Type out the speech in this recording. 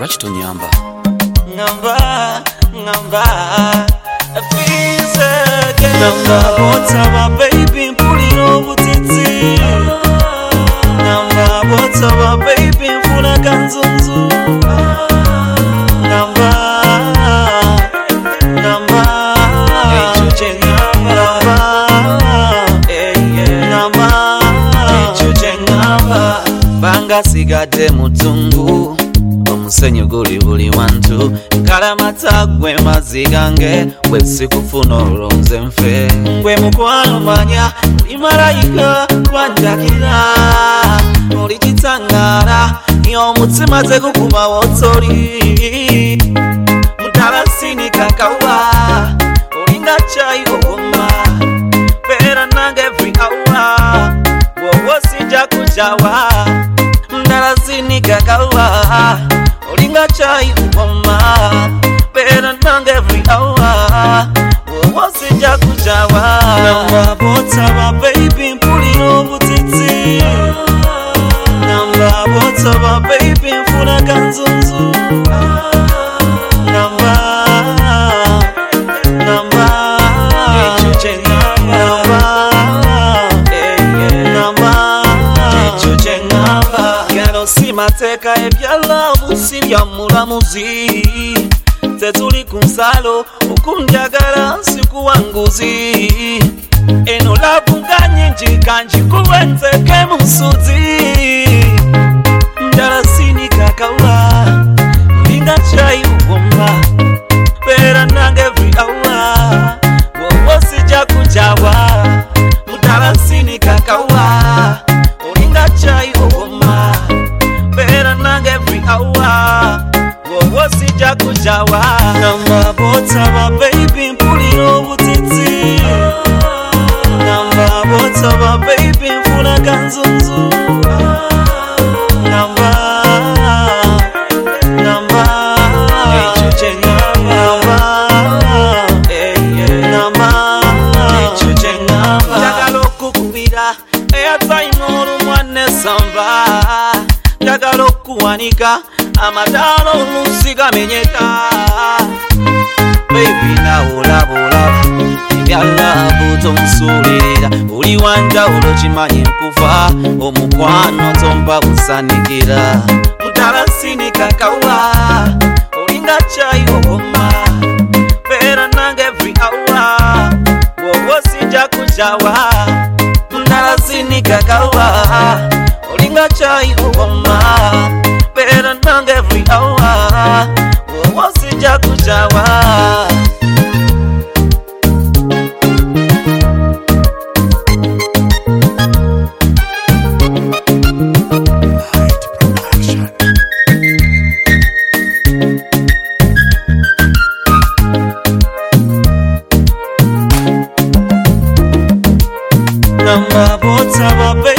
Lwaki tonyamba? Ngamba Fizeke Ngamba botaba baby mpulira obutiti Ngamba botaba baby nfuna kanzunzu Ngamba Echuche ngamba Banga sigade mutungu Omusenyu guli buli wantu Nkalamata gwe mazigange Bwe sikufuna olonze nfe Gwe mukwano manya Uli malayika wanjakira Oli kitangara Y'omutima tegukuma wotoli Mutalasini kakawa Olinga chai ogoma Better nang every hour Wowo sija kujawa Mdalasini kakawa Olinga chai ogoma Better nang every hour Wowo sija kujawa Namba botaba baby mpulira obutiti Namba botaba baby nfuna kanzunzu Mateka ebyala obusibya mulamuzi Tetuli kunsalo okunjagala nsikuwanguzi Eno labuga nyingi kanji kuwenteke musuzi Mdalasini kakawa Olinga chai ugomba Better nang every hour Wowo sija kujawa Mdalasini kakawa Olinga chai ugomba Better nang every hour Wowo sija kujawa Namba botaba baby mpulira obutiti Namba botaba baby nfuna kanzunzu Namba Echuche Echuche Njagala okukubira airtime olumwane samba Njagala okuwanika amadalo oluusi gamenyeka Baby nawe olaba ebyalabu tonsuulirira Oli wanjawulo kimanyi nkufa omukwano tompa busanikira Mutalasini kakawa Olinga chai ogoma Better nang every hour Wowo sija kujawa Mutalasini kakawa Olinga chai ogoma Better nang every hour Wowo sija kujawa Namba botaba